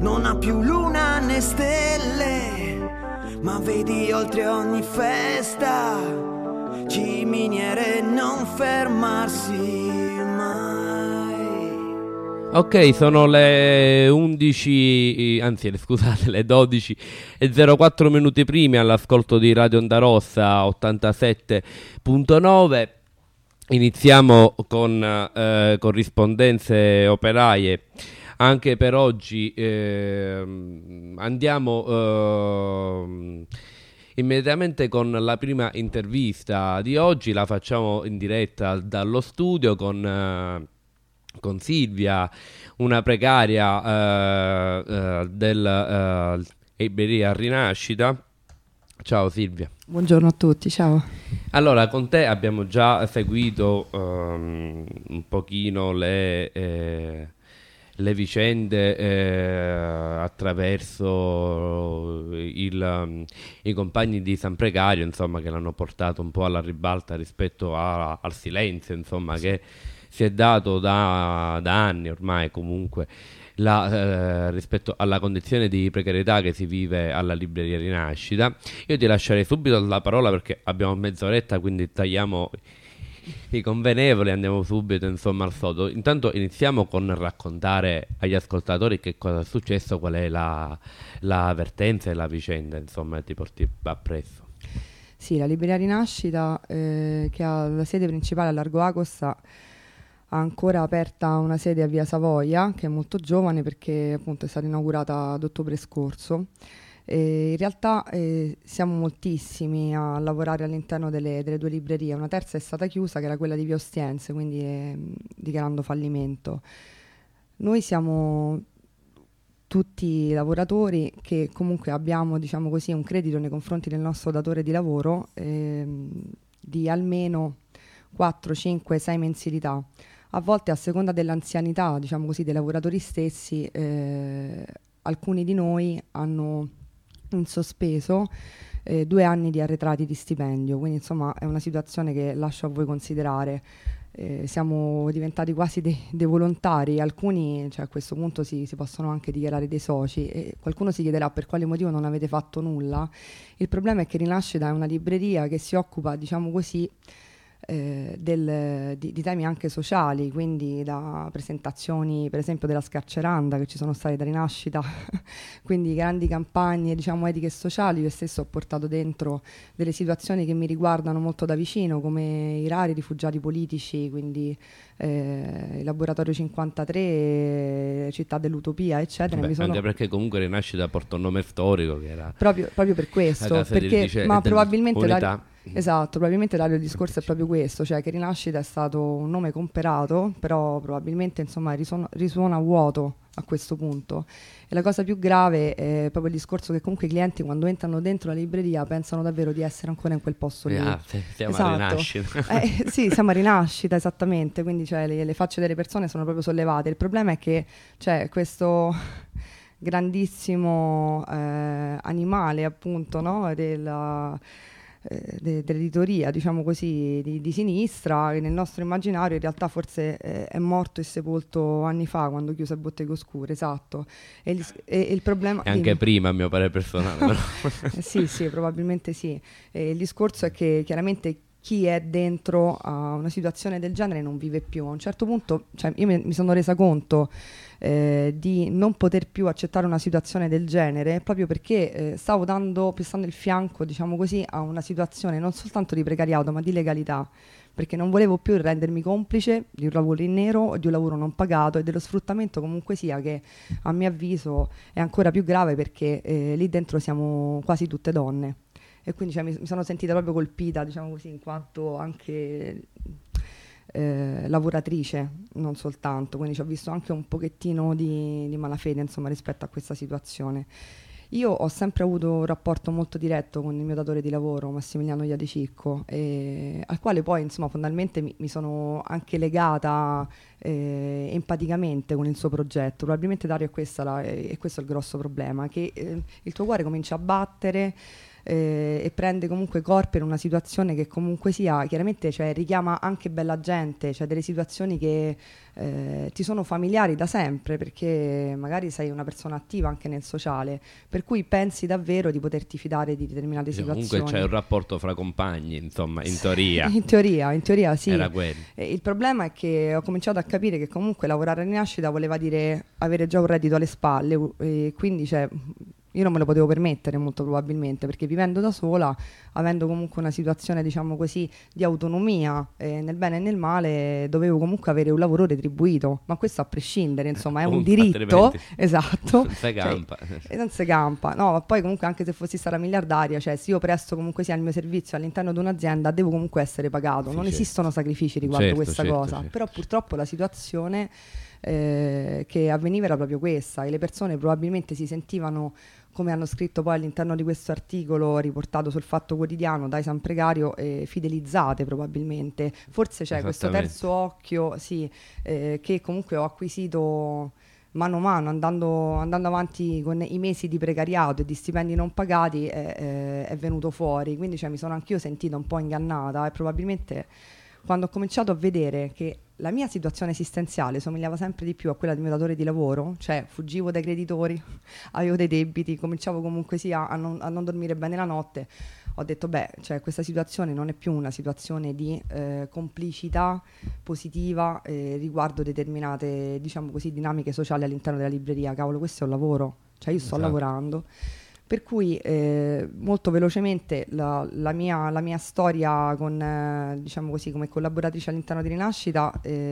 non ha più luna né stelle, ma vedi oltre ogni festa, ciminiere non fermarsi mai. Ok, sono le 11, anzi scusate, le 12:04 minuti primi all'ascolto di Radio Onda Rossa 87.9. Iniziamo con corrispondenze operaie. Anche per oggi andiamo immediatamente con la prima intervista di oggi. La facciamo in diretta dallo studio con Silvia, una precaria del Libreria Rinascita. Ciao Silvia. Buongiorno a tutti, ciao. Allora, con te abbiamo già seguito un pochino le vicende attraverso i compagni di San Precario, insomma, che l'hanno portato un po' alla ribalta rispetto al silenzio, insomma, che si è dato da anni ormai comunque rispetto alla condizione di precarietà che si vive alla Libreria Rinascita. Io ti lascerei subito la parola perché abbiamo mezz'oretta, quindi tagliamo i convenevoli e andiamo subito, insomma, al sodo. Intanto iniziamo con raccontare agli ascoltatori che cosa è successo, qual è la avvertenza e la vicenda, insomma, che ti porti appresso. Sì, la Libreria Rinascita, che ha la sede principale a Largo Acosta, ha ancora aperta una sede a Via Savoia, che è molto giovane perché appunto è stata inaugurata ad ottobre scorso. In realtà siamo moltissimi a lavorare all'interno delle due librerie. Una terza è stata chiusa, che era quella di Via Ostiense, quindi dichiarando fallimento. Noi siamo tutti lavoratori che comunque abbiamo, diciamo così, un credito nei confronti del nostro datore di lavoro di almeno 4, 5, 6 mensilità. A volte, a seconda dell'anzianità, diciamo così, dei lavoratori stessi, alcuni di noi hanno in sospeso 2 anni di arretrati di stipendio, quindi insomma è una situazione che lascio a voi considerare. Siamo diventati quasi dei volontari, alcuni, cioè, a questo punto si possono anche dichiarare dei soci, e qualcuno si chiederà per quale motivo non avete fatto nulla. Il problema è che Rinascita è una libreria che si occupa, diciamo così, di temi anche sociali, quindi da presentazioni per esempio della scarceranda che ci sono state da Rinascita, quindi grandi campagne, diciamo, etiche e sociali. Io stesso ho portato dentro delle situazioni che mi riguardano molto da vicino, come i rari rifugiati politici, quindi il laboratorio 53, Città dell'Utopia, eccetera. Anche perché comunque Rinascita porta un nome storico che era proprio per questo, perché, ma probabilmente esatto, probabilmente Dario, il discorso è proprio questo, cioè che Rinascita è stato un nome comperato, però probabilmente insomma risuona vuoto a questo punto. E la cosa più grave è proprio il discorso che comunque i clienti, quando entrano dentro la libreria, pensano davvero di essere ancora in quel posto lì. Siamo a Rinascita. Sì, siamo a Rinascita, esattamente, quindi cioè, le facce delle persone sono proprio sollevate. Il problema è che c'è questo grandissimo animale, appunto, no? Dell'editoria, diciamo così, di sinistra, che nel nostro immaginario in realtà forse è morto e sepolto anni fa, quando chiuse Botteghe Oscure, esatto. E il problema... E anche prima, a mio parere personale. Sì, probabilmente sì. E il discorso è che chiaramente chi è dentro a una situazione del genere non vive più. A un certo punto, cioè, io mi sono resa conto di non poter più accettare una situazione del genere, proprio perché stavo prestando il fianco, diciamo così, a una situazione non soltanto di precariato ma di legalità, perché non volevo più rendermi complice di un lavoro in nero o di un lavoro non pagato e dello sfruttamento comunque sia, che a mio avviso è ancora più grave, perché lì dentro siamo quasi tutte donne. E quindi cioè, mi sono sentita proprio colpita, diciamo così, in quanto anche lavoratrice, non soltanto, quindi ci ho visto anche un pochettino di malafede, insomma, rispetto a questa situazione. Io ho sempre avuto un rapporto molto diretto con il mio datore di lavoro, Massimiliano Iadecicco, al quale poi, insomma, fondamentalmente mi sono anche legata empaticamente con il suo progetto. Probabilmente, Dario, è questo il grosso problema, che il tuo cuore comincia a battere e prende comunque corpo in una situazione che comunque sia, chiaramente cioè, richiama anche bella gente, cioè delle situazioni che ti sono familiari da sempre, perché magari sei una persona attiva anche nel sociale, per cui pensi davvero di poterti fidare di determinate situazioni. Comunque c'è un rapporto fra compagni, insomma, in teoria. In teoria sì. Era quello. Il problema è che ho cominciato a capire che comunque lavorare a Rinascita voleva dire avere già un reddito alle spalle, e quindi cioè, io non me lo potevo permettere molto probabilmente, perché vivendo da sola, avendo comunque una situazione diciamo così di autonomia nel bene e nel male, dovevo comunque avere un lavoro retribuito, ma questo a prescindere, insomma è un diritto, esatto, non si campa, e non si campa, no, ma poi comunque anche se fossi stata miliardaria, cioè se io presto comunque sia il mio servizio all'interno di un'azienda devo comunque essere pagato, non esistono sacrifici riguardo questa cosa, però purtroppo la situazione che avveniva era proprio questa, e le persone probabilmente si sentivano, come hanno scritto poi all'interno di questo articolo riportato sul Fatto Quotidiano dai San Precario, fidelizzate probabilmente. Forse c'è questo terzo occhio, sì, che comunque ho acquisito mano a mano, andando avanti con i mesi di precariato e di stipendi non pagati, è venuto fuori. Quindi cioè, mi sono anch'io sentita un po' ingannata, e probabilmente quando ho cominciato a vedere che la mia situazione esistenziale somigliava sempre di più a quella del mio datore di lavoro, cioè fuggivo dai creditori, avevo dei debiti, cominciavo comunque sia a non dormire bene la notte, ho detto beh, cioè questa situazione non è più una situazione di complicità positiva riguardo determinate, diciamo così, dinamiche sociali all'interno della libreria. Cavolo, questo è un lavoro, cioè io sto lavorando. Per cui molto velocemente la mia storia con, diciamo così, come collaboratrice all'interno di Rinascita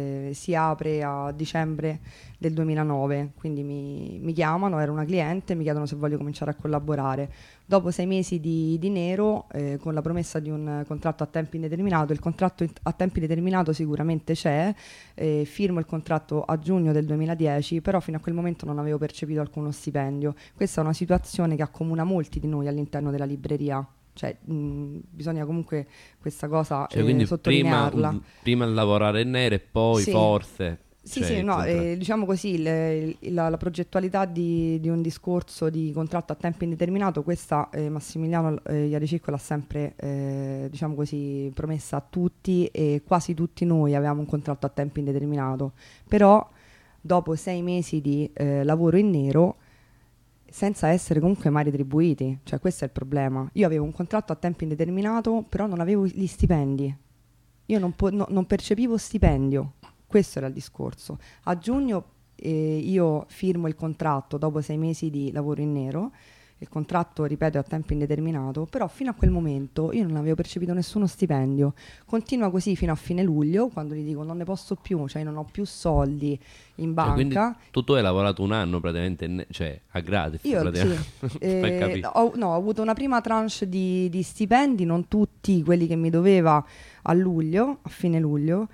si apre a dicembre del 2009, quindi mi chiamano, ero una cliente, mi chiedono se voglio cominciare a collaborare. Dopo 6 mesi di nero, con la promessa di un contratto a tempo indeterminato, il contratto a tempo indeterminato sicuramente c'è, firmo il contratto a giugno del 2010, però fino a quel momento non avevo percepito alcuno stipendio. Questa è una situazione che accomuna molti di noi all'interno della libreria. Cioè, bisogna comunque questa cosa quindi sottolinearla. Prima lavorare in nero e poi forse... Sì, no, diciamo così, la progettualità di un discorso di contratto a tempo indeterminato, questa Massimiliano Iadicicco l'ha sempre, diciamo così, promessa a tutti, e quasi tutti noi avevamo un contratto a tempo indeterminato, però dopo 6 mesi di lavoro in nero, senza essere comunque mai retribuiti, cioè questo è il problema. Io avevo un contratto a tempo indeterminato, però non avevo gli stipendi, io non percepivo stipendio. Questo era il discorso. A giugno io firmo il contratto dopo 6 mesi di lavoro in nero, il contratto, ripeto, è a tempo indeterminato, però fino a quel momento io non avevo percepito nessuno stipendio. Continua così fino a fine luglio, quando gli dico non ne posso più, cioè non ho più soldi in banca. Quindi tu hai lavorato un anno praticamente, cioè a gratis. Io sì, ho avuto una prima tranche di stipendi, non tutti quelli che mi doveva a fine luglio,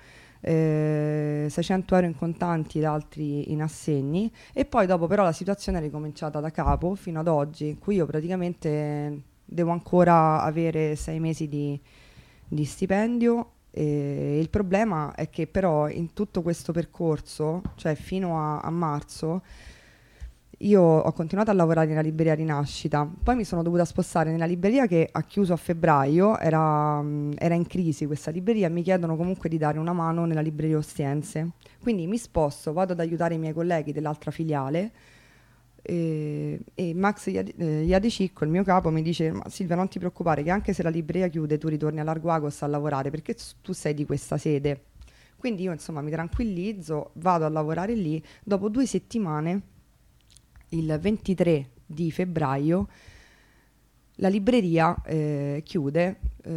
600 euro in contanti ed altri in assegni, e poi dopo però la situazione è ricominciata da capo fino ad oggi, in cui io praticamente devo ancora avere 6 mesi di stipendio, e il problema è che però in tutto questo percorso, cioè fino a marzo, io ho continuato a lavorare nella libreria Rinascita, poi mi sono dovuta spostare nella libreria che ha chiuso a febbraio, era in crisi questa libreria, e mi chiedono comunque di dare una mano nella libreria Ostiense. Quindi mi sposto, vado ad aiutare i miei colleghi dell'altra filiale, e Max Iadicicco, il mio capo, mi dice: ma Silvia, non ti preoccupare, che anche se la libreria chiude tu ritorni a Largo Agos a lavorare, perché tu sei di questa sede. Quindi io insomma mi tranquillizzo, vado a lavorare lì. Dopo 2 settimane, il 23 di febbraio, la libreria chiude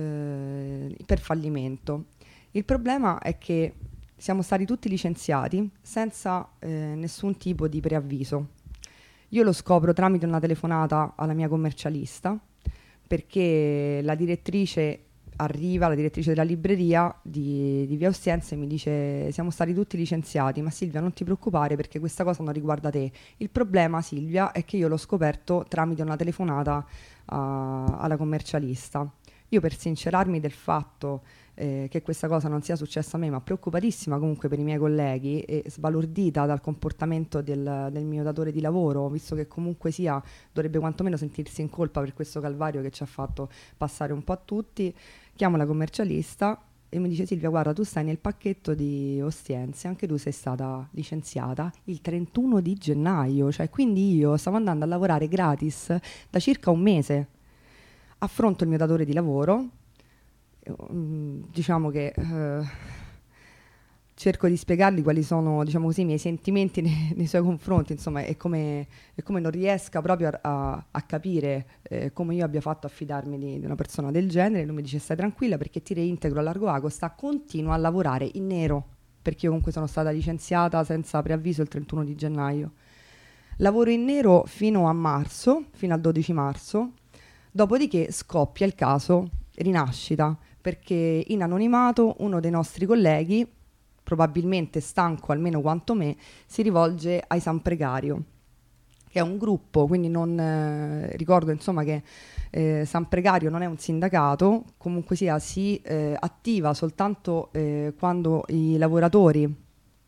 per fallimento. Il problema è che siamo stati tutti licenziati senza nessun tipo di preavviso. Io lo scopro tramite una telefonata alla mia commercialista, perché la direttrice della libreria di Via Ostiense, e mi dice: siamo stati tutti licenziati, ma Silvia non ti preoccupare perché questa cosa non riguarda te. Il problema, Silvia, è che io l'ho scoperto tramite una telefonata alla commercialista. Io, per sincerarmi del fatto che questa cosa non sia successa a me, ma preoccupatissima comunque per i miei colleghi e sbalordita dal comportamento del mio datore di lavoro, visto che comunque sia dovrebbe quantomeno sentirsi in colpa per questo calvario che ci ha fatto passare un po' a tutti, chiamo la commercialista e mi dice: Silvia, guarda, tu stai nel pacchetto di Ostiense, anche tu sei stata licenziata il 31 di gennaio, cioè quindi io stavo andando a lavorare gratis da circa un mese. Affronto il mio datore di lavoro, diciamo che cerco di spiegargli quali sono, diciamo così, i miei sentimenti nei suoi confronti, insomma, e come non riesca proprio a capire come io abbia fatto a fidarmi di una persona del genere. Lui mi dice: stai tranquilla, perché ti reintegro a Largo Agosta, continua a lavorare in nero, perché io comunque sono stata licenziata senza preavviso il 31 di gennaio. Lavoro in nero fino a marzo, fino al 12 marzo, dopodiché scoppia il caso Rinascita, perché in anonimato uno dei nostri colleghi, probabilmente stanco almeno quanto me, si rivolge ai San Precario, che è un gruppo, quindi non ricordo insomma che San Precario non è un sindacato, comunque sia si attiva soltanto quando i lavoratori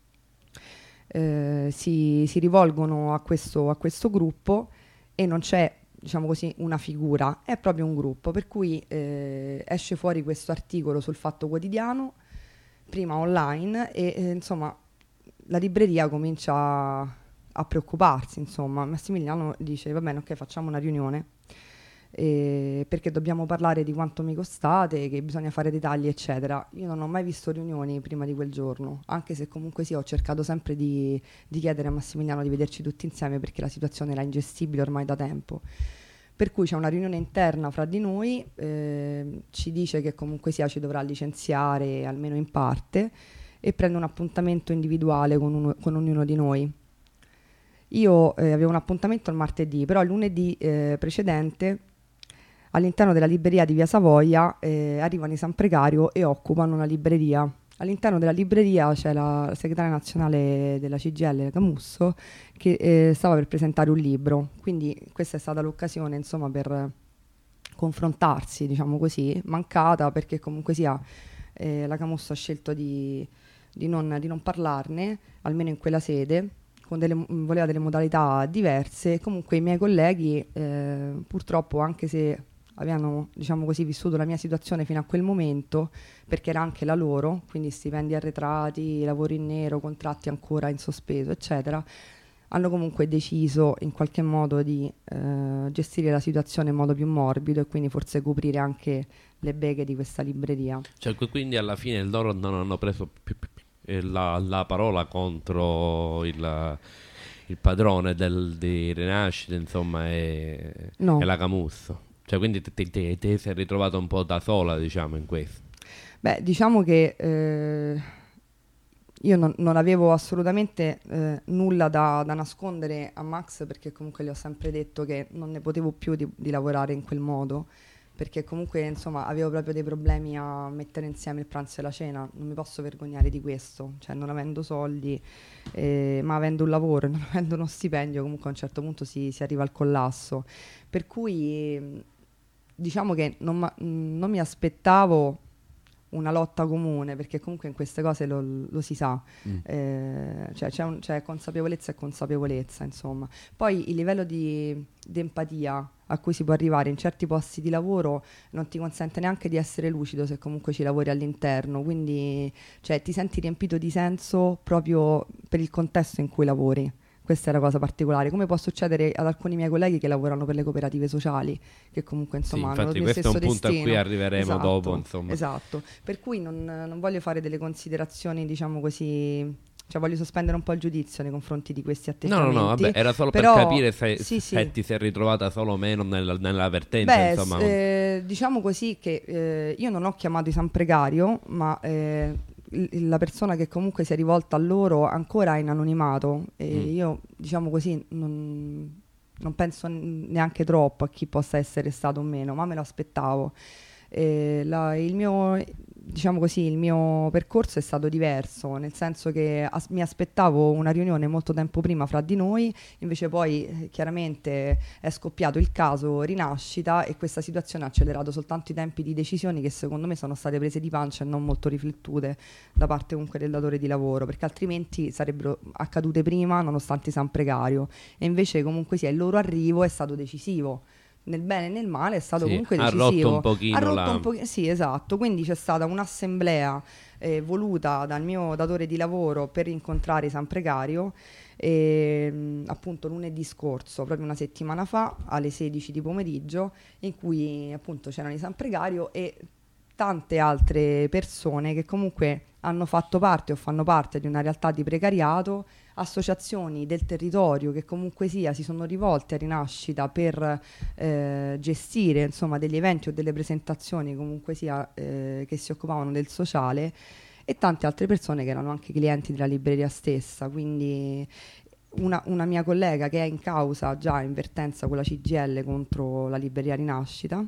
si rivolgono a questo gruppo, e non c'è, diciamo così, una figura, è proprio un gruppo, per cui esce fuori questo articolo sul Fatto Quotidiano, prima online, e insomma la libreria comincia a preoccuparsi, insomma. Massimiliano dice: va bene, ok, facciamo una riunione, perché dobbiamo parlare di quanto mi costate, che bisogna fare dei tagli, eccetera. Io non ho mai visto riunioni prima di quel giorno, anche se comunque sì, ho cercato sempre di chiedere a Massimiliano di vederci tutti insieme, perché la situazione era ingestibile ormai da tempo. Per cui c'è una riunione interna fra di noi, ci dice che comunque sia ci dovrà licenziare almeno in parte, e prende un appuntamento individuale con ognuno di noi. Io avevo un appuntamento il martedì, però il lunedì precedente, all'interno della libreria di Via Savoia, arrivano i San Precario e occupano una libreria. All'interno della libreria c'è la segretaria nazionale della CGIL, Camusso, che stava per presentare un libro. Quindi questa è stata l'occasione, insomma, per confrontarsi, diciamo così, mancata, perché comunque sia la Camusso ha scelto di non parlarne, almeno in quella sede, voleva delle modalità diverse. Comunque i miei colleghi, purtroppo, anche se avevano, diciamo così, vissuto la mia situazione fino a quel momento, perché era anche la loro, quindi stipendi arretrati, lavoro in nero, contratti ancora in sospeso, eccetera, hanno comunque deciso in qualche modo di gestire la situazione in modo più morbido, e quindi forse coprire anche le beghe di questa libreria. Cioè, quindi alla fine loro non hanno preso la parola contro il padrone di Rinascita, insomma, e la Camusso. Cioè, quindi ti sei ritrovata un po' da sola, diciamo, in questo. Beh, diciamo che io non avevo assolutamente nulla da nascondere a Max, perché comunque gli ho sempre detto che non ne potevo più di lavorare in quel modo, perché comunque, insomma, avevo proprio dei problemi a mettere insieme il pranzo e la cena. Non mi posso vergognare di questo, cioè, non avendo soldi, ma avendo un lavoro e non avendo uno stipendio, comunque a un certo punto si arriva al collasso. Per cui diciamo che non mi aspettavo una lotta comune, perché comunque in queste cose lo si sa, cioè c'è consapevolezza e consapevolezza, insomma. Poi il livello di empatia a cui si può arrivare in certi posti di lavoro non ti consente neanche di essere lucido se comunque ci lavori all'interno, quindi, cioè, ti senti riempito di senso proprio per il contesto in cui lavori. Questa è la cosa particolare, come può succedere ad alcuni miei colleghi che lavorano per le cooperative sociali, che comunque, insomma, sì, hanno infatti lo stesso questo è un punto destino. a cui arriveremo, esatto, dopo, insomma. Esatto, per cui non voglio fare delle considerazioni, diciamo così, cioè voglio sospendere un po' il giudizio nei confronti di questi atteggiamenti. No, vabbè, era solo però, per capire se sì. ti sei ritrovata solo o meno nella vertenza. Beh, insomma. diciamo così che io non ho chiamato i San Precario, ma la persona che comunque si è rivolta a loro ancora è in anonimato, e io, diciamo così, non penso neanche troppo a chi possa essere stato o meno, ma me lo aspettavo. Il mio diciamo così, il mio percorso è stato diverso, nel senso che mi aspettavo una riunione molto tempo prima fra di noi, invece poi chiaramente è scoppiato il caso Rinascita e questa situazione ha accelerato soltanto i tempi di decisioni che secondo me sono state prese di pancia e non molto riflettute da parte comunque del datore di lavoro, perché altrimenti sarebbero accadute prima nonostante San Precario, e invece comunque sia il loro arrivo è stato decisivo. Nel bene e nel male è stato comunque decisivo. Ha rotto un pochino sì, esatto. Quindi c'è stata un'assemblea voluta dal mio datore di lavoro per incontrare San Precario, appunto lunedì scorso, proprio una settimana fa, alle 16 di pomeriggio, in cui appunto c'erano i San Precario e tante altre persone che comunque hanno fatto parte o fanno parte di una realtà di precariato, associazioni del territorio che comunque sia si sono rivolte a Rinascita per gestire insomma degli eventi o delle presentazioni comunque sia che si occupavano del sociale, e tante altre persone che erano anche clienti della libreria stessa. Quindi una mia collega che è in causa già in vertenza con la CGIL contro la libreria Rinascita,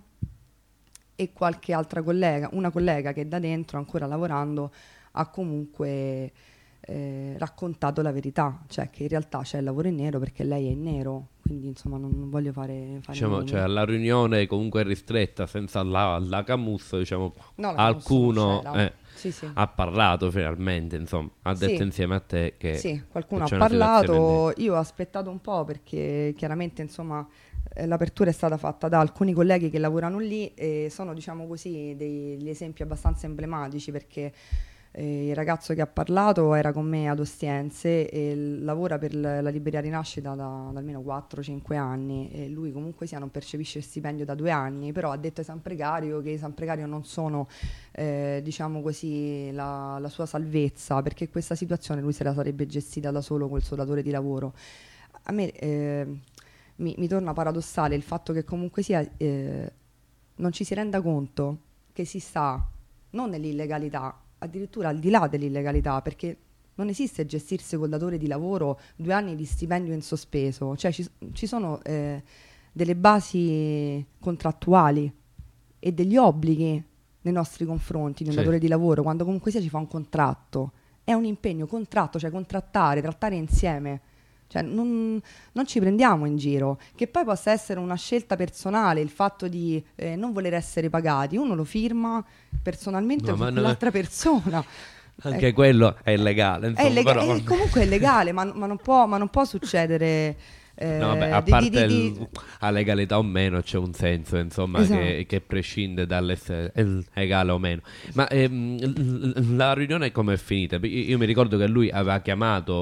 e qualche altra collega, una collega che da dentro ancora lavorando ha comunque raccontato la verità, cioè che in realtà c'è il lavoro in nero perché lei è in nero, quindi insomma non voglio fare diciamo, cioè la riunione comunque ristretta senza la Camus, diciamo, no, qualcuno sì. ha parlato finalmente, insomma, ha detto insieme a te che sì, qualcuno che ha parlato. Io ho aspettato un po' perché chiaramente insomma l'apertura è stata fatta da alcuni colleghi che lavorano lì e sono, diciamo così, degli esempi abbastanza emblematici, perché il ragazzo che ha parlato era con me ad Ostiense e lavora per la libreria Rinascita da almeno 4-5 anni, e lui comunque sia non percepisce stipendio da 2 anni, però ha detto ai San Precario che i San Precario non sono diciamo così la sua salvezza, perché questa situazione lui se la sarebbe gestita da solo col suo datore di lavoro. A me mi torna paradossale il fatto che comunque sia non ci si renda conto che si sta non nell'illegalità, addirittura al di là dell'illegalità, perché non esiste gestirsi col datore di lavoro 2 anni di stipendio in sospeso, cioè ci sono delle basi contrattuali e degli obblighi nei nostri confronti di un datore di lavoro, quando comunque sia ci fa un contratto, è un impegno, contratto, cioè contrattare, trattare insieme. Cioè non ci prendiamo in giro, che poi possa essere una scelta personale il fatto di non voler essere pagati, uno lo firma personalmente con l'altra persona. Anche quello è illegale, insomma, però... comunque è legale, ma non può succedere. No, vabbè, a parte la legalità o meno, c'è un senso, insomma, esatto, che prescinde dall'essere legale o meno. Ma la riunione come è finita? Io mi ricordo che lui aveva chiamato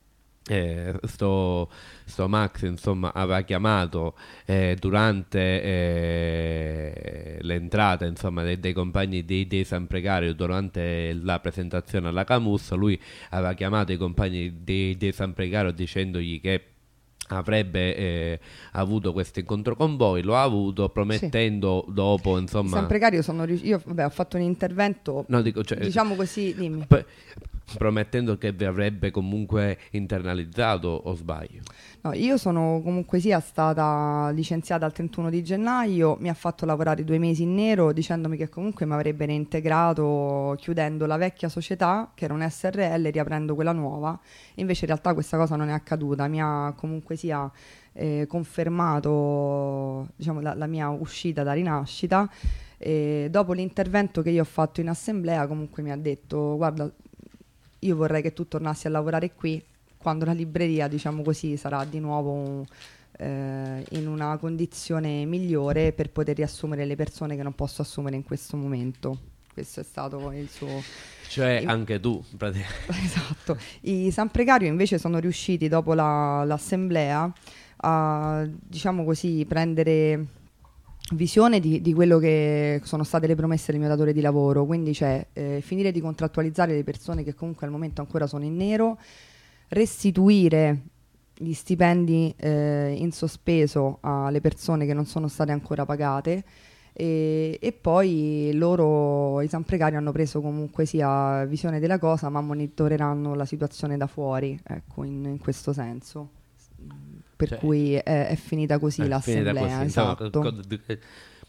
sto Max, insomma, aveva chiamato durante l'entrata, insomma, dei compagni dei San Precario durante la presentazione alla Camus. Lui aveva chiamato i compagni dei San Precario dicendogli che avrebbe avuto questo incontro con voi, lo ha avuto, promettendo dopo, insomma... San Precario io ho fatto un intervento, no, dico, cioè, diciamo così, dimmi. Promettendo che vi avrebbe comunque internalizzato, o sbaglio? No, io sono comunque sia stata licenziata il 31 di gennaio, mi ha fatto lavorare 2 mesi in nero dicendomi che comunque mi avrebbe reintegrato chiudendo la vecchia società, che era un SRL, e riaprendo quella nuova. Invece in realtà questa cosa non è accaduta, mi ha comunque sia confermato, diciamo, la mia uscita da Rinascita. Dopo l'intervento che io ho fatto in assemblea comunque mi ha detto: guarda, io vorrei che tu tornassi a lavorare qui quando la libreria, diciamo così, sarà di nuovo in una condizione migliore per poter riassumere le persone che non posso assumere in questo momento. Questo è stato il suo... Cioè anche tu, praticamente. Esatto. I San Precario invece sono riusciti dopo l'assemblea a, diciamo così, prendere visione di quello che sono state le promesse del mio datore di lavoro, quindi finire di contrattualizzare le persone che comunque al momento ancora sono in nero, restituire gli stipendi in sospeso alle persone che non sono state ancora pagate, e poi loro, i San Precario, hanno preso comunque sia visione della cosa, ma monitoreranno la situazione da fuori, ecco, in questo senso. Per cui è finita così l'assemblea, esatto.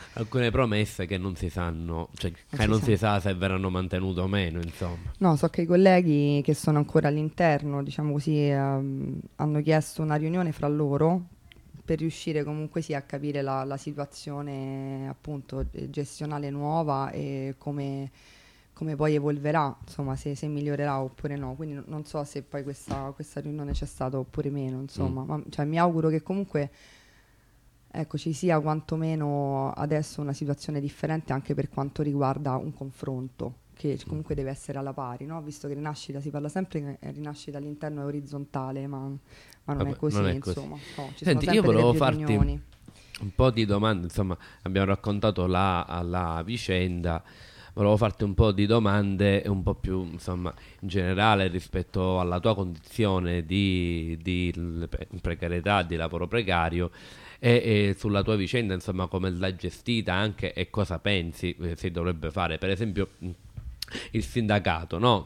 alcune promesse che non si sanno, cioè che non si sa se verranno mantenute o meno, insomma. No, so che i colleghi che sono ancora all'interno, diciamo così, hanno chiesto una riunione fra loro per riuscire comunque sì a capire la situazione appunto gestionale nuova e come poi evolverà, insomma, se migliorerà oppure no. Quindi non so se poi questa riunione c'è stata oppure meno, insomma. Ma, cioè, mi auguro che comunque ecco, ci sia quantomeno adesso una situazione differente anche per quanto riguarda un confronto, che comunque deve essere alla pari, no? Visto che rinascita, si parla sempre che rinascita all'interno è orizzontale, ma non Vabbè, è così, non è così. insomma. No, ci Senti, sono io sempre volevo delle farti opinioni. un po' di domande, insomma, abbiamo raccontato la vicenda, volevo farti un po' di domande un po' più, insomma, in generale rispetto alla tua condizione di precarietà, di lavoro precario e sulla tua vicenda, insomma, come l'hai gestita anche e cosa pensi si dovrebbe fare. Per esempio, il sindacato, no?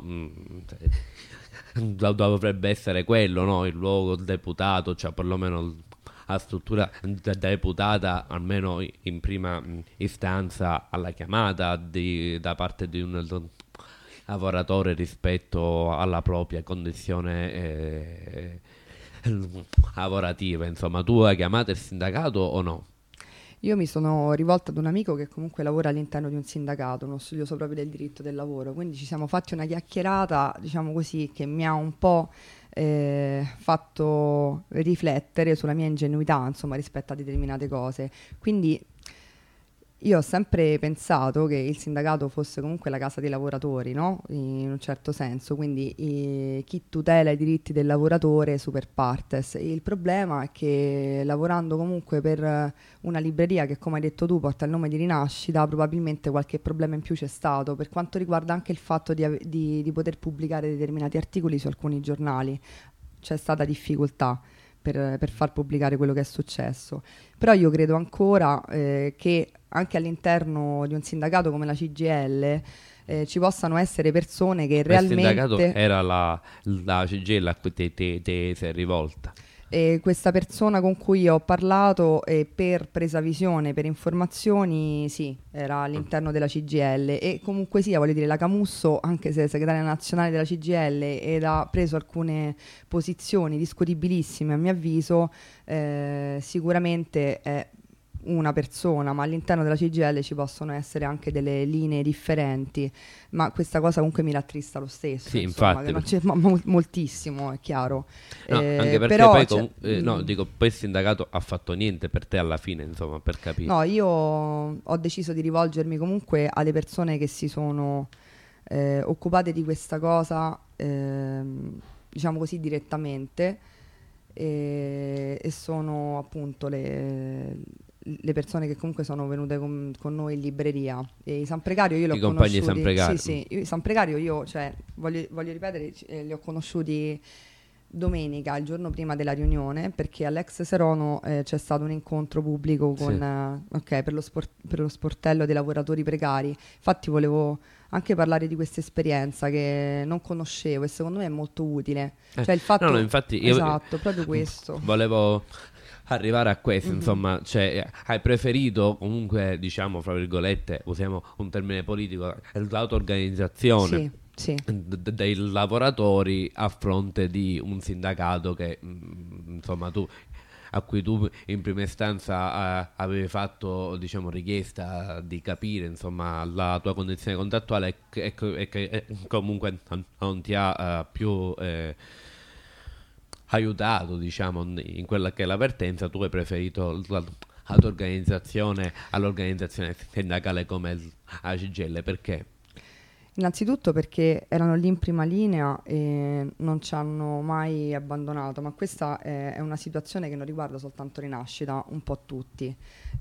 Dovrebbe essere quello, no? Il luogo del deputato, cioè perlomeno la struttura deputata, almeno in prima istanza, alla chiamata da parte di un lavoratore rispetto alla propria condizione lavorativa. Insomma, tu hai chiamato il sindacato o no? Io mi sono rivolta ad un amico che comunque lavora all'interno di un sindacato, uno studioso proprio del diritto del lavoro, quindi ci siamo fatti una chiacchierata, diciamo così, che mi ha un po' fatto riflettere sulla mia ingenuità, insomma, rispetto a determinate cose. Quindi io ho sempre pensato che il sindacato fosse comunque la casa dei lavoratori, no? In un certo senso, quindi chi tutela i diritti del lavoratore super partes. Il problema è che lavorando comunque per una libreria che, come hai detto tu, porta il nome di Rinascita, probabilmente qualche problema in più c'è stato, per quanto riguarda anche il fatto di poter pubblicare determinati articoli su alcuni giornali. C'è stata difficoltà per far pubblicare quello che è successo. Però io credo ancora che anche all'interno di un sindacato come la CGIL ci possano essere persone che realmente... Il sindacato era la CGIL a cui te sei rivolta. Questa persona con cui ho parlato per presa visione, per informazioni, sì, era all'interno della CGIL e comunque sia, voglio dire, la Camusso, anche se è segretaria nazionale della CGIL ed ha preso alcune posizioni discutibilissime a mio avviso, sicuramente è una persona, ma all'interno della CGIL ci possono essere anche delle linee differenti, ma questa cosa comunque mi rattrista lo stesso, sì, insomma, infatti, che non c'è moltissimo, è chiaro. No, anche perché però poi no, dico, poi il sindacato ha fatto niente per te alla fine, insomma, per capire. No, io ho deciso di rivolgermi comunque alle persone che si sono occupate di questa cosa, diciamo così, direttamente, e sono appunto le persone che comunque sono venute con noi in libreria. E i San Precario io li ho conosciuti. I compagni di San Precario. Sì, i San Precario io, cioè, voglio ripetere, li ho conosciuti domenica, il giorno prima della riunione, perché all'ex Serono c'è stato un incontro pubblico con, per lo sportello dei lavoratori precari. Infatti volevo anche parlare di questa esperienza che non conoscevo e secondo me è molto utile. Cioè il fatto, no, infatti io esatto, proprio questo. Volevo arrivare a questo, insomma, cioè hai preferito comunque, diciamo, fra virgolette, usiamo un termine politico, l'auto-organizzazione dei lavoratori a fronte di un sindacato che, insomma, a cui tu in prima istanza avevi fatto, diciamo, richiesta di capire, insomma, la tua condizione contrattuale e che comunque non ti ha più aiutato, diciamo, in quella che è la vertenza. Tu hai preferito all'organizzazione sindacale come la CGIL, perché? Innanzitutto perché erano lì in prima linea e non ci hanno mai abbandonato, ma questa è una situazione che non riguarda soltanto Rinascita, un po' tutti.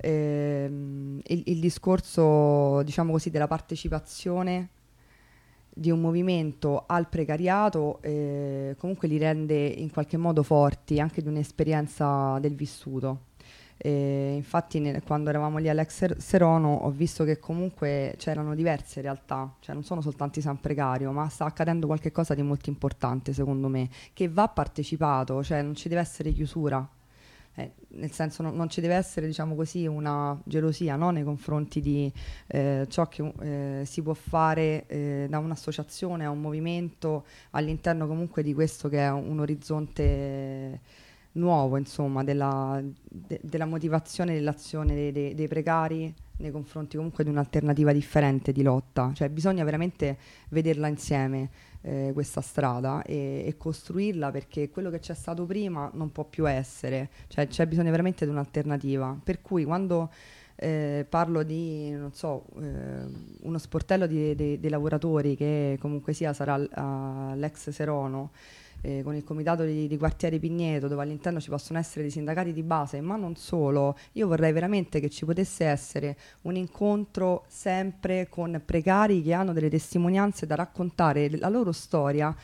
Il discorso, diciamo così, della partecipazione di un movimento al precariato comunque li rende in qualche modo forti anche di un'esperienza del vissuto. Infatti quando eravamo lì all'ex Serono ho visto che comunque c'erano diverse realtà, cioè non sono soltanto i San Precario, ma sta accadendo qualche cosa di molto importante secondo me, che va partecipato, cioè non ci deve essere chiusura. nel senso non ci deve essere, diciamo così, una gelosia, no, nei confronti di ciò che si può fare da un'associazione a un movimento all'interno comunque di questo che è un orizzonte nuovo, insomma, della motivazione dell'azione dei precari nei confronti comunque di un'alternativa differente di lotta. Cioè bisogna veramente vederla insieme, questa strada, e costruirla, perché quello che c'è stato prima non può più essere, cioè c'è bisogno veramente di un'alternativa. Per cui quando parlo di, non so, uno sportello dei lavoratori che comunque sia sarà all'ex Serono, con il comitato di quartiere Pigneto, dove all'interno ci possono essere dei sindacati di base, ma non solo. Io vorrei veramente che ci potesse essere un incontro sempre con precari che hanno delle testimonianze da raccontare, la loro storia,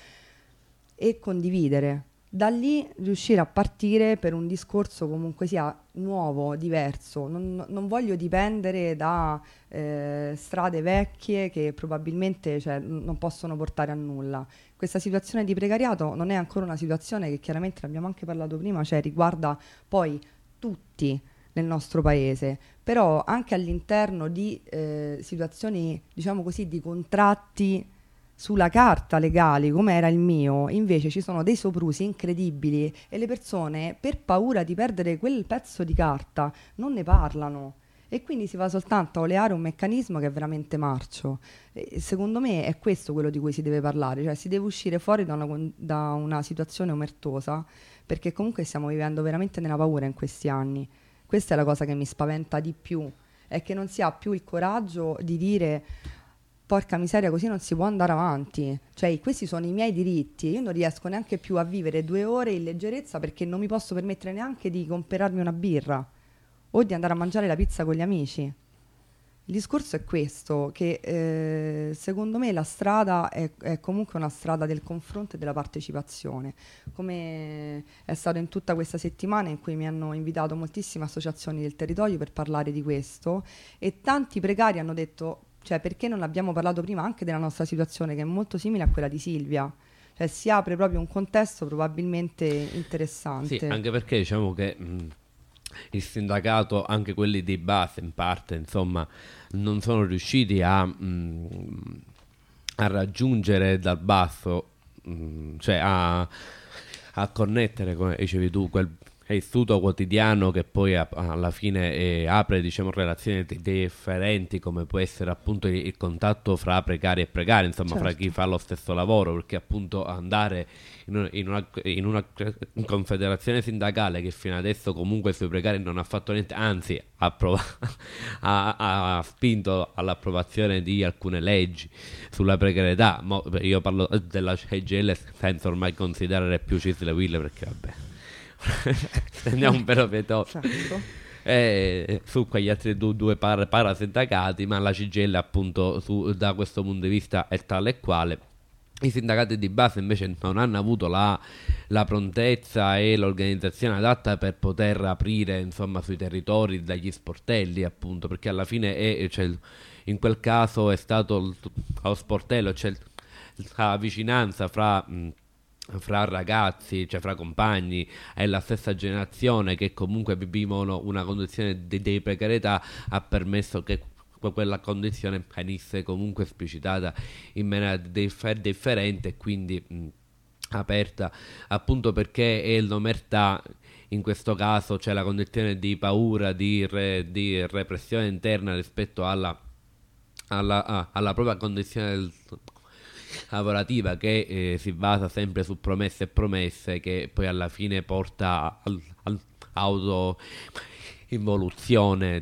e condividere. Da lì riuscire a partire per un discorso comunque sia nuovo, diverso. Non voglio dipendere da strade vecchie che probabilmente, cioè, non possono portare a nulla. Questa situazione di precariato non è ancora una situazione che, chiaramente, ne abbiamo anche parlato prima, cioè riguarda poi tutti nel nostro paese, però anche all'interno di situazioni, diciamo così, di contratti sulla carta legali, come era il mio, invece ci sono dei soprusi incredibili e le persone, per paura di perdere quel pezzo di carta, non ne parlano. E quindi si va soltanto a oleare un meccanismo che è veramente marcio. E secondo me è questo quello di cui si deve parlare, cioè si deve uscire fuori da una situazione omertosa, perché comunque stiamo vivendo veramente nella paura in questi anni. Questa è la cosa che mi spaventa di più, è che non si ha più il coraggio di dire: porca miseria, così non si può andare avanti. Cioè, questi sono i miei diritti. Io non riesco neanche più a vivere 2 ore in leggerezza, perché non mi posso permettere neanche di comprarmi una birra o di andare a mangiare la pizza con gli amici. Il discorso è questo, che secondo me la strada è comunque una strada del confronto e della partecipazione, come è stato in tutta questa settimana, in cui mi hanno invitato moltissime associazioni del territorio per parlare di questo, e tanti precari hanno detto: cioè, perché non abbiamo parlato prima anche della nostra situazione, che è molto simile a quella di Silvia? Cioè, si apre proprio un contesto probabilmente interessante. Sì, anche perché diciamo che il sindacato, anche quelli di base in parte, insomma, non sono riusciti a raggiungere dal basso, cioè a connettere, come dicevi tu, quel istituto quotidiano che poi alla fine apre, diciamo, relazioni differenti, come può essere appunto il contatto fra precari e precari, insomma, Certo. fra chi fa lo stesso lavoro, perché appunto andare in una confederazione sindacale che fino adesso comunque sui precari non ha fatto niente, anzi ha spinto all'approvazione di alcune leggi sulla precarietà. Io parlo della CGIL senza ormai considerare più Cisle Will, perché vabbè, andiamo un vero petò. Certo. Su quegli altri due parasindacati, ma la CGIL appunto da questo punto di vista è tale e quale. I sindacati di base invece non hanno avuto la prontezza e l'organizzazione adatta per poter aprire, insomma, sui territori dagli sportelli, appunto, perché alla fine cioè, in quel caso è stato lo sportello, cioè la vicinanza fra ragazzi, cioè fra compagni, è la stessa generazione che comunque vivono una condizione di precarietà, ha permesso che quella condizione venisse comunque esplicitata in maniera differente, e quindi aperta, appunto perché è l'omertà. In questo caso c'è la condizione di paura, di repressione interna rispetto alla propria condizione lavorativa, che si basa sempre su promesse e promesse, che poi alla fine porta all'auto-involuzione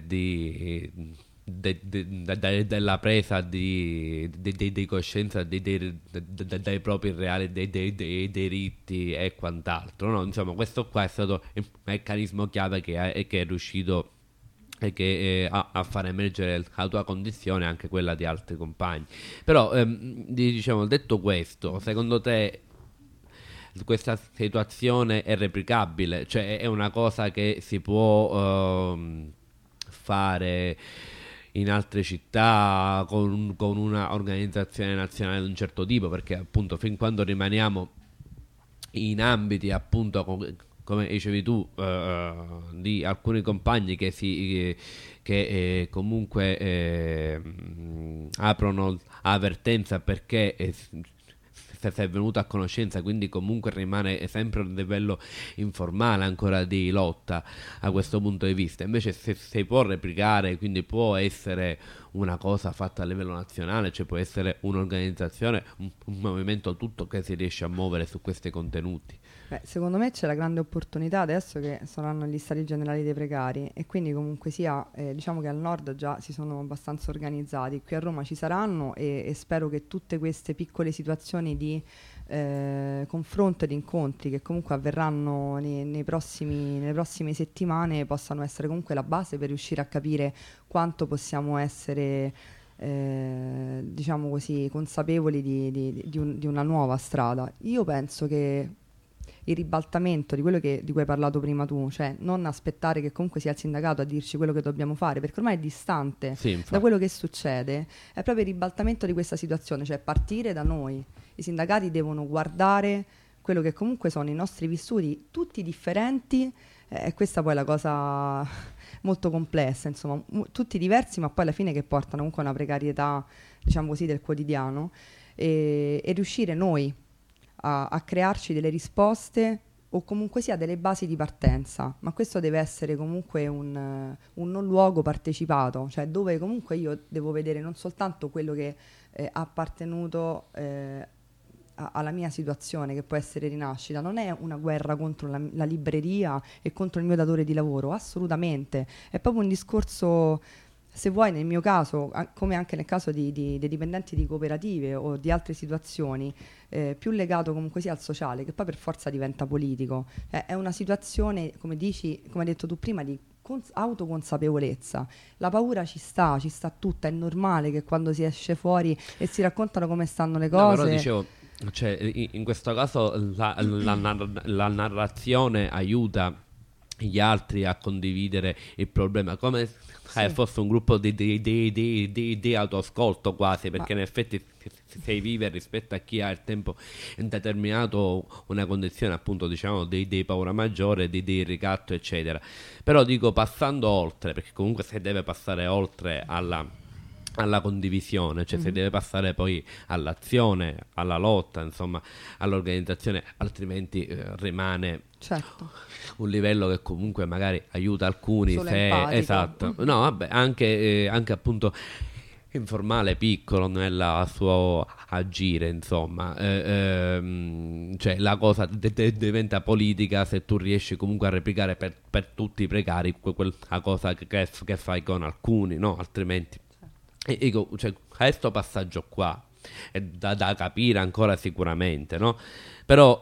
della presa di coscienza dei propri reali dei diritti e quant'altro, no? Insomma, questo qua è stato il meccanismo chiave che è riuscito a far emergere la tua condizione, anche quella di altri compagni. Però diciamo, detto questo, secondo te questa situazione è replicabile? Cioè, è una cosa che si può fare in altre città con una organizzazione nazionale di un certo tipo? Perché appunto fin quando rimaniamo in ambiti appunto come dicevi tu, di alcuni compagni che comunque aprono avvertenza perché se è venuto a conoscenza, quindi comunque rimane sempre a un livello informale ancora di lotta a questo punto di vista. Invece se si può replicare, quindi può essere una cosa fatta a livello nazionale, cioè può essere un'organizzazione, un movimento tutto che si riesce a muovere su questi contenuti. Secondo me c'è la grande opportunità adesso che saranno gli stati generali dei precari, e quindi comunque sia, diciamo che al nord già si sono abbastanza organizzati, qui a Roma ci saranno, e spero che tutte queste piccole situazioni di confronto ed incontri che comunque avverranno nelle prossime settimane possano essere comunque la base per riuscire a capire quanto possiamo essere diciamo così consapevoli di una nuova strada. Io penso che il ribaltamento di quello di cui hai parlato prima tu, cioè non aspettare che comunque sia il sindacato a dirci quello che dobbiamo fare, perché ormai è distante da quello che succede, è proprio il ribaltamento di questa situazione, cioè partire da noi. I sindacati devono guardare quello che comunque sono i nostri vissuti, tutti differenti, e questa poi è la cosa molto complessa, insomma, tutti diversi, ma poi alla fine che portano comunque a una precarietà, diciamo così, del quotidiano, e riuscire noi a crearci delle risposte o comunque sia delle basi di partenza, ma questo deve essere comunque un non luogo partecipato, cioè dove comunque io devo vedere non soltanto quello che ha appartenuto alla mia situazione, che può essere Rinascita, non è una guerra contro la libreria e contro il mio datore di lavoro, assolutamente, è proprio un discorso, se vuoi nel mio caso, come anche nel caso dei dipendenti di cooperative o di altre situazioni, più legato comunque sia al sociale, che poi per forza diventa politico. È una situazione, come dici, come hai detto tu prima, di autoconsapevolezza. La paura ci sta tutta, è normale che quando si esce fuori e si raccontano come stanno le cose... No, però dicevo, cioè, in questo caso la narrazione aiuta gli altri a condividere il problema, come se fosse un gruppo di autoascolto quasi, perché in effetti sei vive rispetto a chi ha il tempo indeterminato, una condizione appunto diciamo di paura maggiore, di ricatto eccetera. Però dico, passando oltre, perché comunque si deve passare oltre alla condivisione, cioè si deve passare poi all'azione, alla lotta, insomma all'organizzazione, altrimenti rimane un livello che comunque magari aiuta alcuni, esatto, no vabbè, anche appunto informale, piccolo nel suo agire, insomma, cioè la cosa diventa politica se tu riesci comunque a replicare per tutti i precari quella cosa che fai con alcuni, no? Altrimenti dico, cioè, questo passaggio qua è da capire ancora sicuramente, no? Però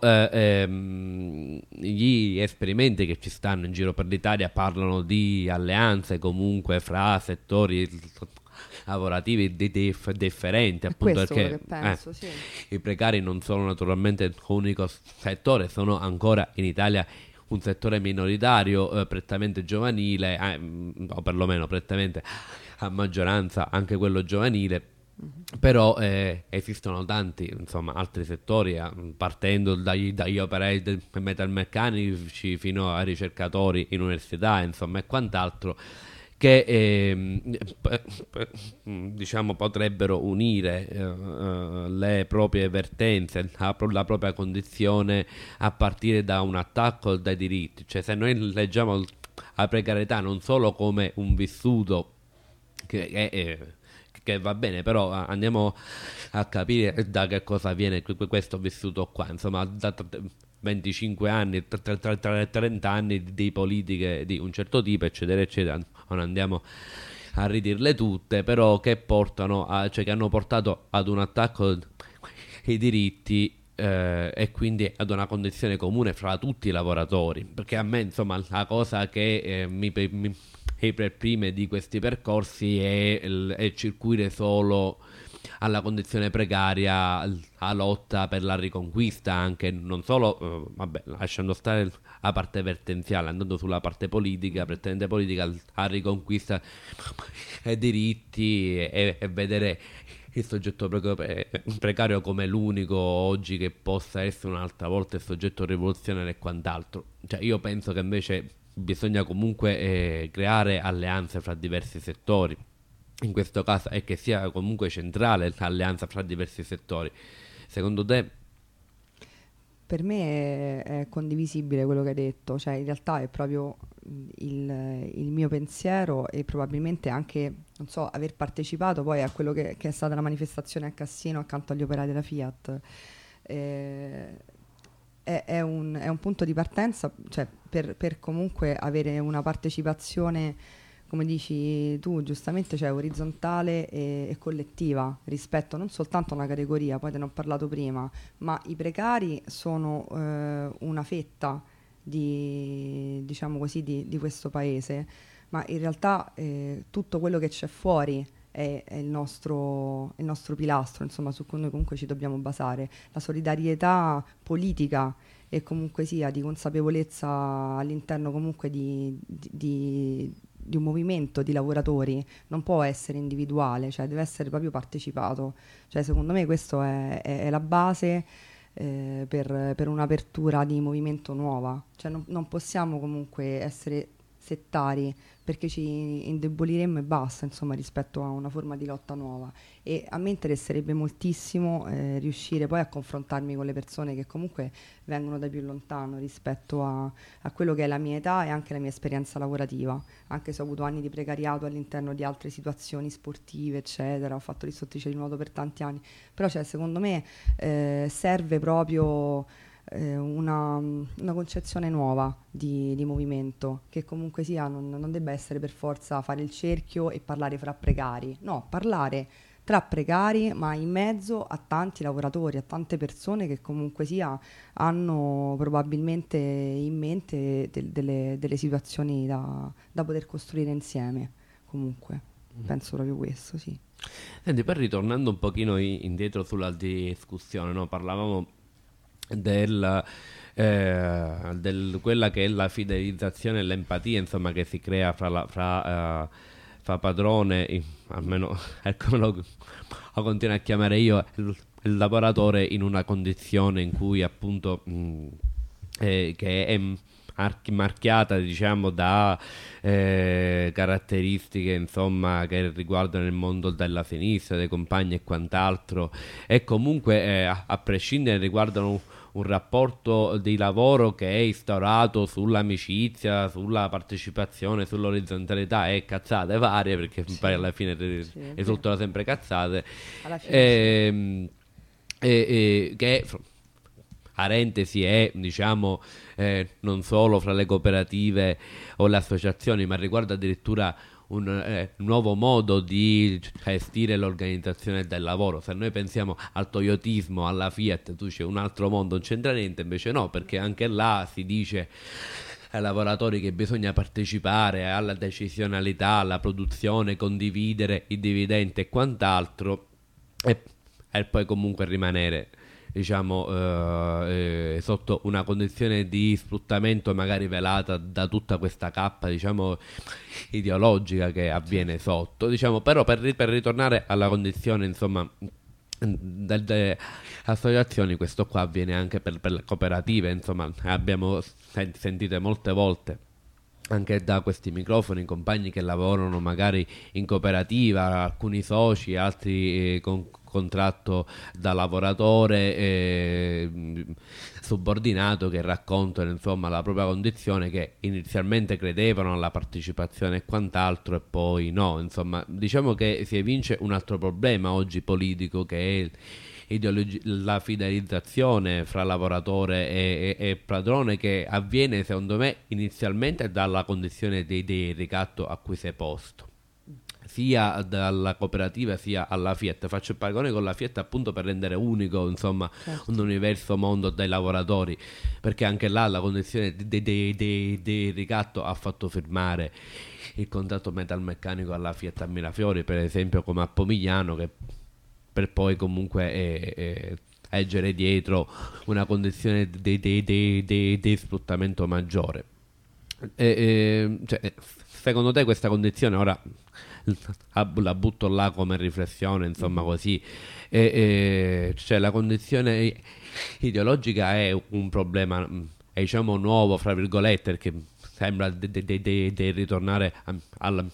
gli esperimenti che ci stanno in giro per l'Italia parlano di alleanze comunque fra settori lavorativi differenti, appunto, perché penso, sì. I precari non sono naturalmente l'unico settore, sono ancora in Italia un settore minoritario, prettamente giovanile, o perlomeno prettamente a maggioranza anche quello giovanile. Però esistono tanti, insomma, altri settori, partendo dagli operai metalmeccanici fino ai ricercatori in università, insomma, e quant'altro, che diciamo potrebbero unire le proprie vertenze, la propria condizione a partire da un attacco dai diritti. Cioè, se noi leggiamo la precarietà non solo come un vissuto che va bene, però andiamo a capire da che cosa viene questo vissuto qua, insomma, da 25 anni, 30 anni di politiche di un certo tipo, eccetera, eccetera. Non andiamo a ridirle tutte, però che portano cioè che hanno portato ad un attacco ai diritti e quindi ad una condizione comune fra tutti i lavoratori, perché a me, insomma, la cosa che mi perprime di questi percorsi è circuire solo alla condizione precaria, a lotta per la riconquista, anche non solo vabbè, lasciando stare la parte vertenziale, andando sulla parte politica, prettamente politica, a riconquista dei diritti, e vedere il soggetto precario come l'unico oggi che possa essere un'altra volta il soggetto rivoluzionario e quant'altro. Cioè, io penso che invece bisogna comunque creare alleanze fra diversi settori, in questo caso, e che sia comunque centrale l'alleanza fra diversi settori. Secondo te? Per me è condivisibile quello che hai detto, cioè in realtà è proprio il mio pensiero, e probabilmente anche, non so, aver partecipato poi a quello che è stata la manifestazione a Cassino accanto agli operai della Fiat. È un punto di partenza, cioè, per comunque avere una partecipazione, come dici tu giustamente, cioè orizzontale e collettiva rispetto non soltanto a una categoria, poi te ne ho parlato prima, ma i precari sono una fetta diciamo così, di questo paese, ma in realtà tutto quello che c'è fuori è il nostro pilastro, insomma, su cui noi comunque ci dobbiamo basare. La solidarietà politica e comunque sia di consapevolezza all'interno comunque di un movimento di lavoratori non può essere individuale, cioè deve essere proprio partecipato. Cioè, secondo me questo è la base per un'apertura di movimento nuova. Cioè non possiamo comunque essere settari, perché ci indeboliremmo e basta, insomma, rispetto a una forma di lotta nuova. E a me interesserebbe moltissimo riuscire poi a confrontarmi con le persone che comunque vengono da più lontano rispetto a quello che è la mia età e anche la mia esperienza lavorativa, anche se ho avuto anni di precariato all'interno di altre situazioni sportive, eccetera. Ho fatto l'istruttrice di nuoto per tanti anni, però cioè, secondo me serve proprio una concezione nuova di movimento, che comunque sia non debba essere per forza fare il cerchio e parlare fra precari, no, parlare tra precari ma in mezzo a tanti lavoratori, a tante persone che comunque sia hanno probabilmente in mente delle situazioni da poter costruire insieme. Comunque penso proprio questo, sì. Senti, poi ritornando un pochino indietro sulla discussione, no? Parlavamo quella che è la fidelizzazione e l'empatia, insomma, che si crea fra padrone, almeno come lo continuo a chiamare io, il lavoratore, in una condizione in cui appunto che è marchiata, diciamo, da caratteristiche, insomma, che riguardano il mondo della sinistra, dei compagni e quant'altro, e comunque a prescindere riguardano un rapporto di lavoro che è instaurato sull'amicizia, sulla partecipazione, sull'orizzontalità e cazzate varie, perché poi alla fine risultano sempre cazzate, Alla fine che parentesi è, diciamo, non solo fra le cooperative o le associazioni, ma riguarda addirittura un nuovo modo di gestire l'organizzazione del lavoro. Se noi pensiamo al toyotismo, alla Fiat, tu c'è un altro mondo, non c'entra niente, invece no, perché anche là si dice ai lavoratori che bisogna partecipare alla decisionalità, alla produzione, condividere i dividendi e quant'altro, e poi comunque rimanere, diciamo, sotto una condizione di sfruttamento magari velata da tutta questa cappa, diciamo, ideologica che avviene sotto, diciamo. Però per ritornare alla condizione, insomma, delle associazioni, questo qua avviene anche per le cooperative, insomma. Abbiamo sentito molte volte anche da questi microfoni compagni che lavorano magari in cooperativa, alcuni soci, altri con contratto da lavoratore subordinato, che raccontano, insomma, la propria condizione, che inizialmente credevano alla partecipazione e quant'altro e poi no. Insomma, diciamo che si evince un altro problema oggi politico, che è la fidelizzazione fra lavoratore e padrone, che avviene, secondo me, inizialmente dalla condizione di ricatto a cui sei posto, sia dalla cooperativa sia alla Fiat. Faccio il paragone con la Fiat appunto per rendere unico, insomma, certo, un universo mondo dei lavoratori, perché anche là la condizione di ricatto ha fatto firmare il contratto metalmeccanico alla Fiat a Mirafiori, per esempio, come a Pomigliano, che per poi comunque eggere dietro una condizione di sfruttamento maggiore. Cioè, secondo te questa condizione, ora la butto là come riflessione, insomma, così, cioè la condizione ideologica è un problema, diciamo nuovo, fra virgolette, perché sembra di ritornare al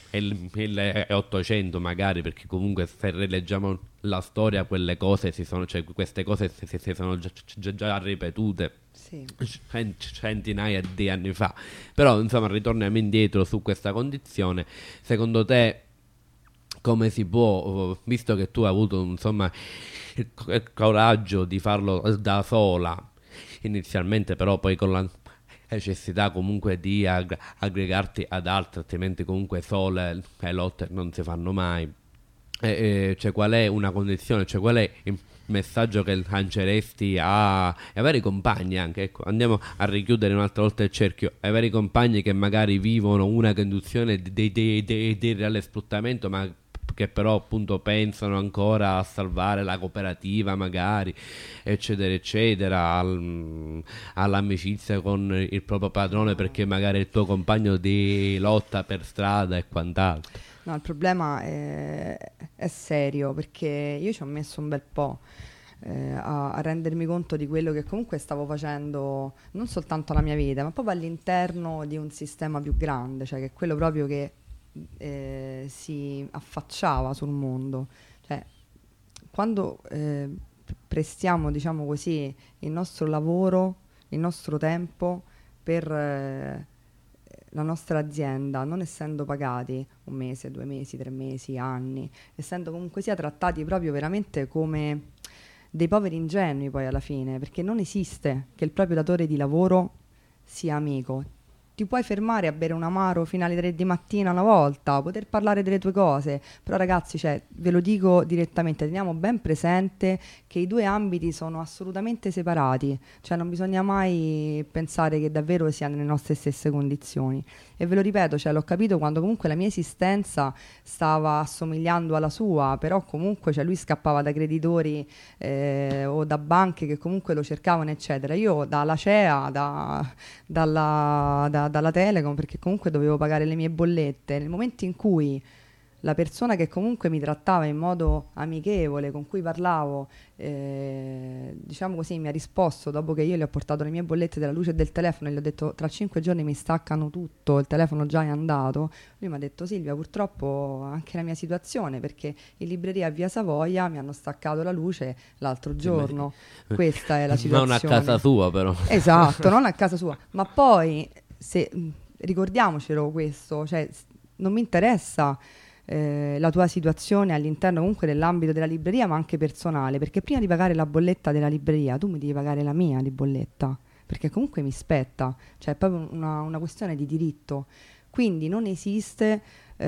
1800 magari, perché comunque se rileggiamo la storia quelle cose cioè queste cose si sono già ripetute Sì. centinaia di anni fa. Però insomma ritorniamo indietro su questa condizione. Secondo te come si può, visto che tu hai avuto insomma il coraggio di farlo da sola inizialmente, però poi con la necessità comunque di aggregarti ad altri, altrimenti comunque sole le lotte non si fanno mai. Cioè, qual è una condizione, cioè qual è il messaggio che lanceresti ai vari compagni anche, ecco, andiamo a richiudere un'altra volta il cerchio, ai vari compagni che magari vivono una condizione di reale sfruttamento, ma che però appunto pensano ancora a salvare la cooperativa magari, eccetera eccetera, all'amicizia con il proprio padrone perché magari è il tuo compagno di lotta per strada e quant'altro. No, il problema è serio, perché io ci ho messo un bel po' a rendermi conto di quello che comunque stavo facendo, non soltanto alla mia vita, ma proprio all'interno di un sistema più grande, cioè che è quello proprio che si affacciava sul mondo. Cioè, quando prestiamo, diciamo così, il nostro lavoro, il nostro tempo per la nostra azienda, non essendo pagati 1 mese, 2 mesi, 3 mesi, anni, essendo comunque sia trattati proprio veramente come dei poveri ingenui poi alla fine, perché non esiste che il proprio datore di lavoro sia amico. Ti puoi fermare a bere un amaro fino alle 3 di mattina una volta, poter parlare delle tue cose, però ragazzi, cioè, ve lo dico direttamente, teniamo ben presente che i due ambiti sono assolutamente separati, cioè non bisogna mai pensare che davvero sia nelle nostre stesse condizioni. E ve lo ripeto, cioè, l'ho capito quando comunque la mia esistenza stava assomigliando alla sua, però comunque cioè, lui scappava da creditori o da banche che comunque lo cercavano, eccetera. Io dalla CEA, dalla Telecom, perché comunque dovevo pagare le mie bollette. Nel momento in cui la persona che comunque mi trattava in modo amichevole, con cui parlavo, diciamo così, mi ha risposto dopo che io gli ho portato le mie bollette della luce e del telefono e gli ho detto tra 5 giorni mi staccano tutto, il telefono già è andato, lui mi ha detto Silvia, purtroppo anche la mia situazione, perché in libreria a Via Savoia mi hanno staccato la luce l'altro giorno, questa è la situazione. Non a casa sua però. Esatto, non a casa sua, ma poi se ricordiamocelo questo, cioè non mi interessa la tua situazione all'interno comunque dell'ambito della libreria, ma anche personale, perché prima di pagare la bolletta della libreria tu mi devi pagare la mia di bolletta, perché comunque mi spetta, cioè è proprio una questione di diritto. Quindi non esiste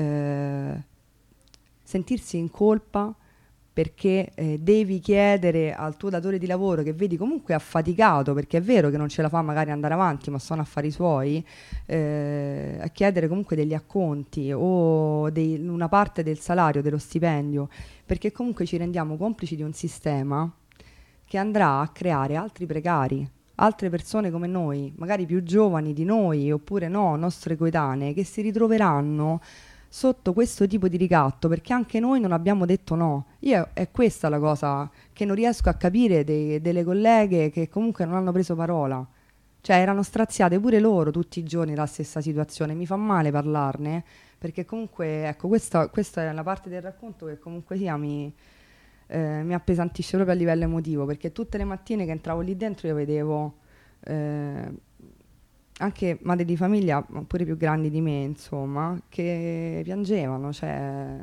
sentirsi in colpa perché devi chiedere al tuo datore di lavoro, che vedi comunque affaticato, perché è vero che non ce la fa magari andare avanti, ma sono affari suoi, a chiedere comunque degli acconti o una parte del salario, dello stipendio, perché comunque ci rendiamo complici di un sistema che andrà a creare altri precari, altre persone come noi, magari più giovani di noi, oppure no, nostre coetanee, che si ritroveranno sotto questo tipo di ricatto, perché anche noi non abbiamo detto no. È questa la cosa che non riesco a capire delle colleghe che comunque non hanno preso parola, cioè erano straziate pure loro tutti i giorni dalla stessa situazione. Mi fa male parlarne, perché comunque ecco, questa è la parte del racconto che comunque sia mi appesantisce proprio a livello emotivo, perché tutte le mattine che entravo lì dentro io vedevo anche madri di famiglia, ma pure più grandi di me, insomma, che piangevano, cioè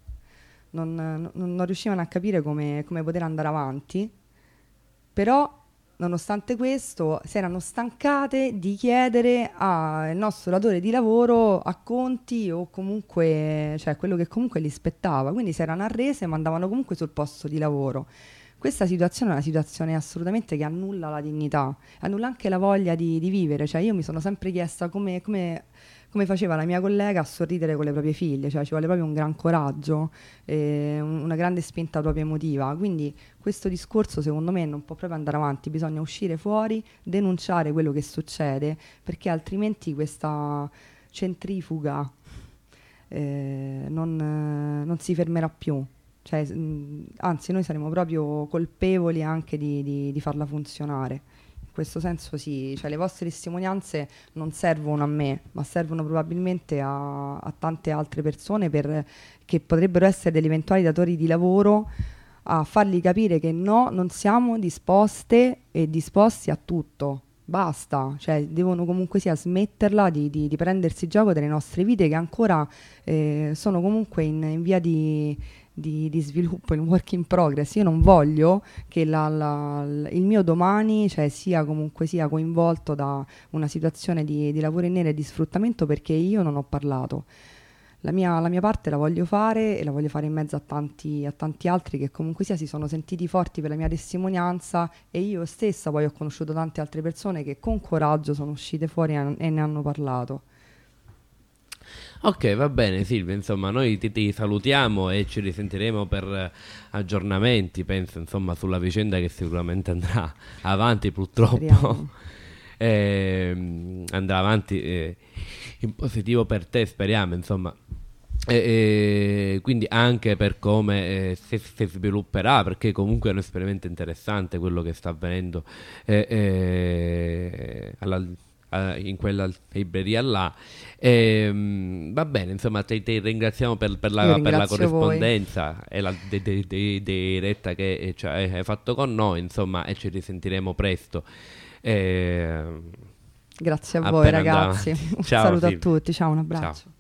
non riuscivano a capire come poter andare avanti, però nonostante questo si erano stancate di chiedere al nostro datore di lavoro acconti o comunque, cioè quello che comunque li spettava, quindi si erano arrese ma andavano comunque sul posto di lavoro. Questa situazione è una situazione assolutamente che annulla la dignità, annulla anche la voglia di vivere. Cioè io mi sono sempre chiesta come come faceva la mia collega, a sorridere con le proprie figlie, cioè ci vuole proprio un gran coraggio, una grande spinta proprio emotiva. Quindi questo discorso secondo me non può proprio andare avanti, bisogna uscire fuori, denunciare quello che succede, perché altrimenti questa centrifuga non si fermerà più. Cioè, anzi, noi saremo proprio colpevoli anche di farla funzionare. In questo senso sì, cioè le vostre testimonianze non servono a me, ma servono probabilmente a tante altre persone che potrebbero essere degli eventuali datori di lavoro, a fargli capire che no, non siamo disposte e disposti a tutto. Basta, cioè devono comunque sia smetterla di prendersi gioco delle nostre vite, che ancora sono comunque in via di sviluppo, in work in progress. Io non voglio che il mio domani, cioè, sia comunque sia coinvolto da una situazione di lavoro in nero e di sfruttamento, perché io non ho parlato. La mia parte la voglio fare, e la voglio fare in mezzo a tanti altri che comunque sia si sono sentiti forti per la mia testimonianza, e io stessa poi ho conosciuto tante altre persone che con coraggio sono uscite fuori e ne hanno parlato. Ok, va bene Silvia, insomma noi ti salutiamo e ci risentiremo per aggiornamenti, penso, insomma, sulla vicenda, che sicuramente andrà avanti, purtroppo. Andrà avanti in positivo per te, speriamo, insomma. Quindi anche per come si svilupperà, perché comunque è un esperimento interessante quello che sta avvenendo in quella libreria là. Va bene, insomma, ti ringraziamo per la corrispondenza voi, e la diretta che hai fatto con noi, insomma, e ci risentiremo presto. Grazie a voi ragazzi, un saluto a tutti, ciao, un abbraccio. Ciao.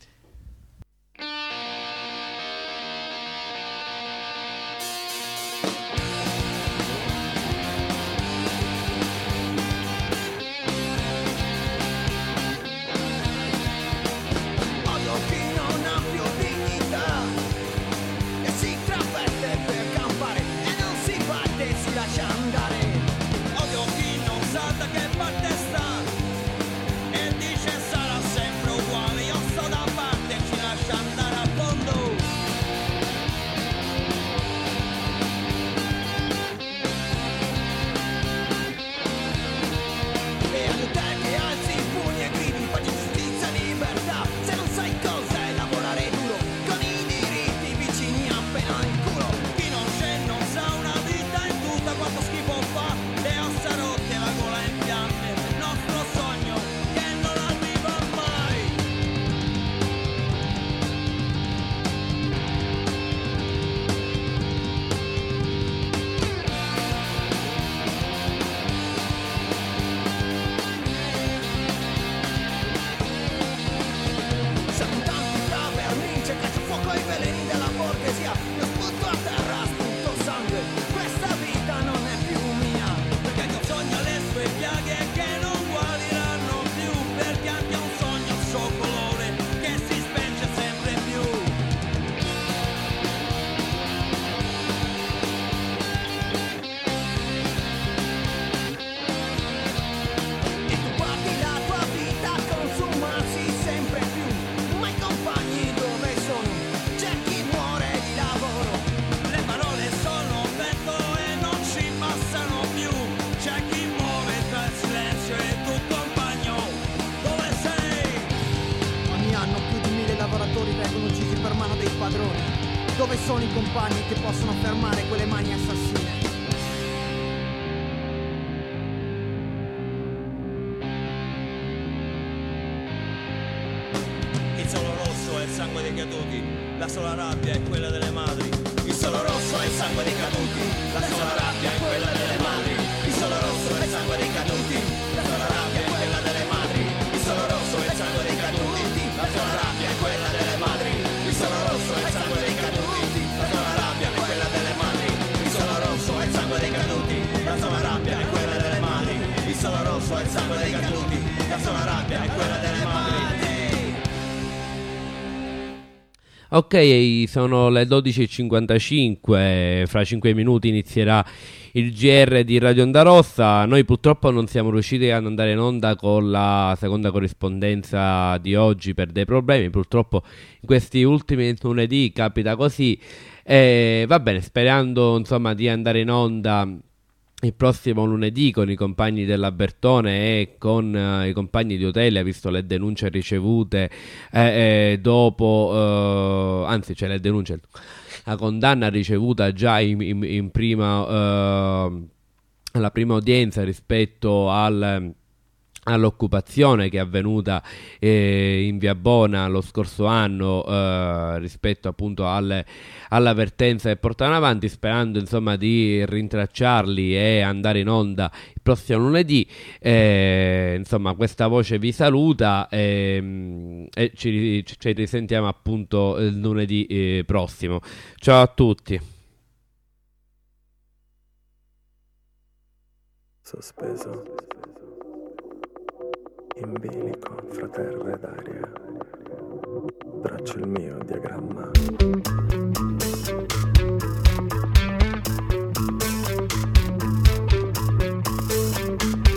Dove sono i compagni che possono fermare quelle mani assassine? Il solo rosso è il sangue dei caduti, la sola rabbia è quella delle madri. Il solo rosso è il sangue dei caduti, la sola rabbia è quella delle madri. Il solo rosso è il sangue dei caduti, la sola rabbia è quella delle madri. Il solo rosso è il sangue dei caduti, la sola rabbia è quella delle madri. Il solo rosso è il sangue dei caduti, la sola rabbia è quella delle madri. Il solo rosso è il sangue dei caduti, la sola rabbia è quella delle madri. Il solo rosso è il sangue dei caduti, la sola rabbia è quella delle madri. Ok, sono le 12:55, fra 5 minuti inizierà il GR di Radio Onda Rossa. Noi purtroppo non siamo riusciti ad andare in onda con la seconda corrispondenza di oggi per dei problemi, purtroppo in questi ultimi lunedì capita così. Va bene, sperando insomma di andare in onda il prossimo lunedì con i compagni della Bertone e con i compagni di Otelia, visto le denunce ricevute dopo, anzi c'è le denunce, la condanna ricevuta già in prima, alla prima udienza rispetto all'occupazione che è avvenuta in Via Bona lo scorso anno, rispetto appunto all'avvertenza che portano avanti, sperando insomma di rintracciarli e andare in onda il prossimo lunedì. Insomma, questa voce vi saluta e ci risentiamo appunto il lunedì prossimo. Ciao a tutti. Sospeso in bilico fra terra ed aria, traccio il mio diagramma.